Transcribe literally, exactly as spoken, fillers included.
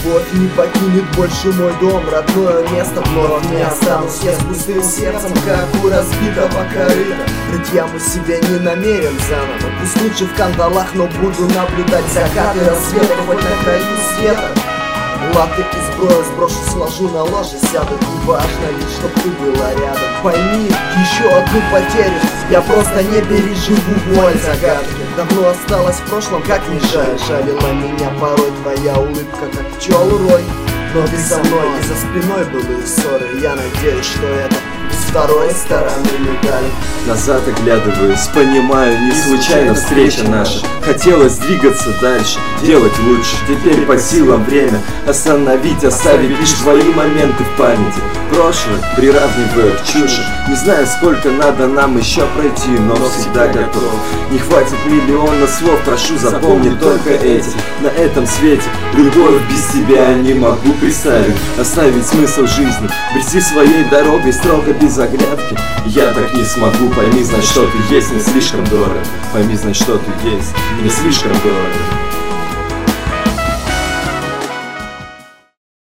любовь не покинет больше мой дом. Родное место вновь не останусь я с пустым сердцем, как у разбитого корыта. Рыть яму себе не намерен заново, пусть лучше в кандалах, но буду наблюдать закаты рассвета хоть на краю света. Латы и сброю сброшу, сложу на ложе, сяду. Не важно лишь, чтоб ты была рядом. Пойми, еще одну потерю я просто не переживу боль загадки. Давно осталось в прошлом, как не жаль. Жалила меня порой твоя улыбка, как пчел рой. Но ты со мной и за спиной были ссоры. Я надеюсь, что это с второй стороны медали. Назад оглядываюсь, понимаю, не случайно встреча наша. Хотелось двигаться дальше, делать лучше. Теперь по силам время остановить, оставить лишь твои моменты в памяти. Прошлое приравниваю к чуши. Не знаю, сколько надо нам еще пройти, но всегда готов. Не хватит миллиона слов, прошу, запомни только эти. На этом свете любовь без тебя не могу представить. Оставить смысл жизни, брести своей дорогой строго без оглядки. Я так не смогу, пойми, знать, что ты есть, не слишком дорого. Пойми, знать, что ты есть, не слишком дорого.